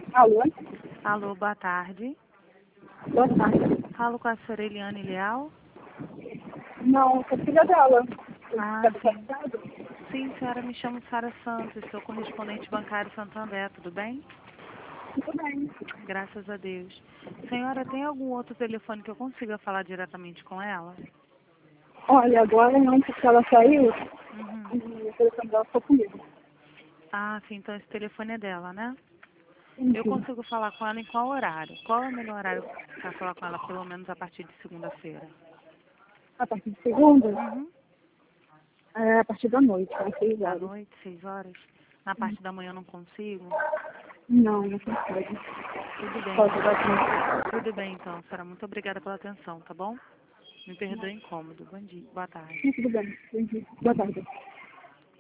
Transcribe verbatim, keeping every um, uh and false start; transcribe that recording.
Alô? Alô, boa tarde. Boa tarde. Falo com a senhora Eliane Leal? Não, sou filha dela. Ah, Tá sim. passado? Sim, senhora, me chamo Sara Santos, sou correspondente bancário Santander, tudo bem? Tudo bem. Graças a Deus. Senhora, tem algum outro telefone que eu consiga falar diretamente com ela? Olha, agora não, porque ela saiu Uhum. e o telefone dela ficou comigo. Ah, sim, então esse telefone é dela, né? Eu Enfim, consigo falar com ela em qual horário? Qual é o melhor horário para falar com ela, pelo menos a partir de segunda-feira? a partir de segunda, Uhum. é a partir da noite, às seis À horas. noite, seis horas? Na parte da manhã eu não consigo? Não, não consegue. Tudo bem, Pode então. dar Tudo bem, então, senhora. Muito obrigada pela atenção, tá bom? Me perdoe o incômodo. Bom dia. Boa tarde. Tudo bem. Entendi. Boa tarde.